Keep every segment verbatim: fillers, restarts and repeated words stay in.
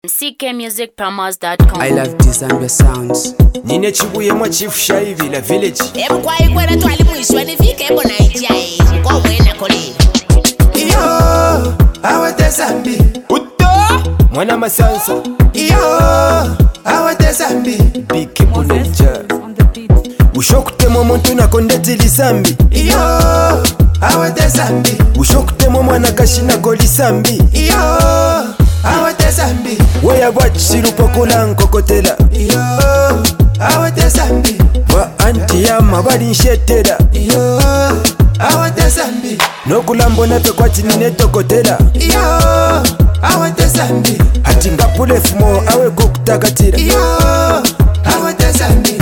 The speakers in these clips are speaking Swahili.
C K music promos dot com. I love this and your sounds. Nine chibuye mwa chief shaivi la village. Ebu kwa ikwena tuwali mwisho nifike ebo na ijia e kwa wena koli. Iyo, awate zambi Uto mwana masansa. Iyo, awate zambi Bike bonaija Ushokutemo muntu nakondeti lisambi. Iyo, awate zambi Ushokutemo mwana kashina kolisambi. Iyo, awate zambi Waya wachiru pokola nkokotela. Iyo, awate zambi Wa anti ya mabali nshetela. Iyo, awate zambi Nokulambo nape kwa chini netokotela. Iyo, awate zambi Ati ngapule fumo awe kukutakatira. Iyo, awate zambi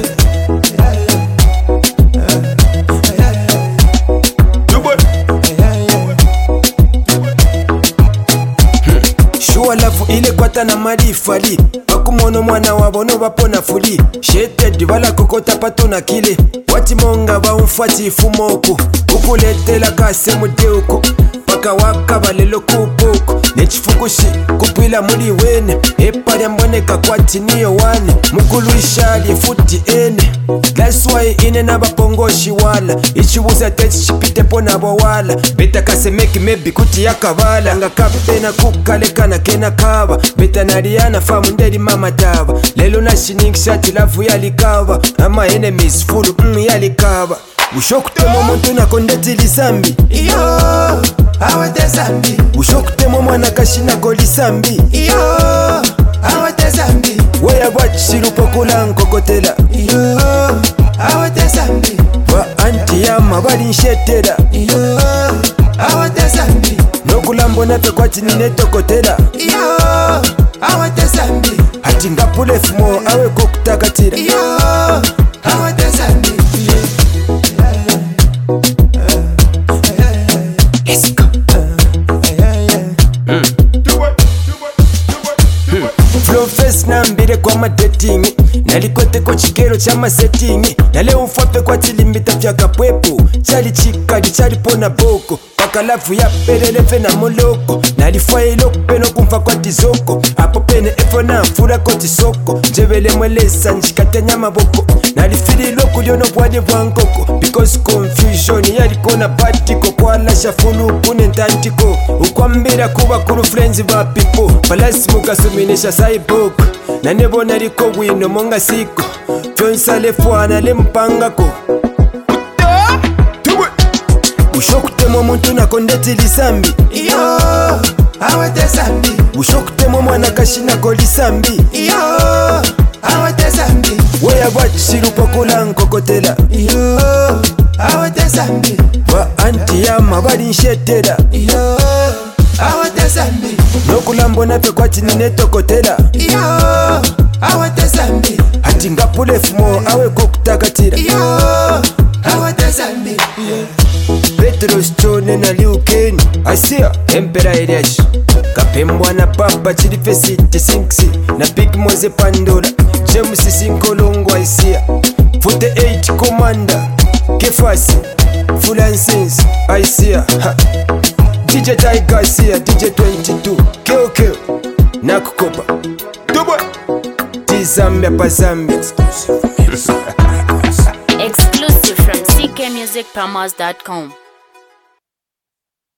Shuwa lafu ile kwata na marifali. Wakumono mwana wabono bapona fuli. Sheted bala kokota pato na kile. Wati monga ba umfati ifumoko. Ukuletela kase mudeuko. Paka waka balelo kupoko. Nechifukushi kupila muli wene. Epari amboneka kwati niyo wane. Mukulu ishali futi ene. That's why ine na bapongoshi wala. Ichibuza techi chipite pona bawala. Beta kase meki mebi kuti yakabala. Nga kape na kukaleka na kena kaba. Beta nariana famu ndeli mama taba. Lelo na shinikshati lafu yalikaba. Ama enemies fulu mm yalikaba. Ushokutemo muntu nakondeti lisambi. Iyo, awate zambi Ushokutemo mwana kashina kolisambi. Iyo, awate zambi Waya wachiru pokola nkokotela. Iyo, awate zambi Wa anti ya mabali nshetela. Iyo, awate zambi Nokulambo nape kwa chini netokotela. Iyo, awate zambi Ati ngapule fumo awe kukutakatira. Iyo, awate zambi Let's go. Flow face na mbire kwa madating. Nalikote kwa chikero cha masetting. Nale ufape kwa tilimbita vya kapwepo. Chali chikadi chali pona boko. Paka lafu ya perele fena moloko. Nalifua ilo peno kumfa kwa tizoko. Apo pene efo na mfura kwa tisoko. Njevele mwelesa nshikate nyama boko. Nalifili ilo kuliono bwade bwankoko. Because confusion yalikona batiko. Kwa lasha fulu kune ntantiko. Ukwambira kuba kuru friends ba people. Palasi mukasuminisha cyborg. Na nebo naliko wino monga siko. Fyonsa lefuana le mpangako. Ushokutemo muntu nakondeti lisambi. Iyo, awate zambi Ushokutemo mwana kashina kolisambi. Iyo, awate zambi Waya wachiru pokola nkokotela. Iyo, awate zambi Wa anti ya mabali nshetela. Iyo, awate zambi Nokulambo nape kwa chini netokotela. Iyo, awate zambi Ati ngapule fumo awe kukutakatira. Iyo, awate zambi Petro Stone na liukeni. Asia Empera Eliash Kapembwa na Papa Chilife City Sinksi. Na Big Moze Pandola James Sinkolongo Asia forty-eight Commander Kefasi Fulansense Asia D J Tiger Asia D J twenty-two Keo Keo Nakukopa Dubo Tizambia Pazambia Exclusive from C K music promos dot com.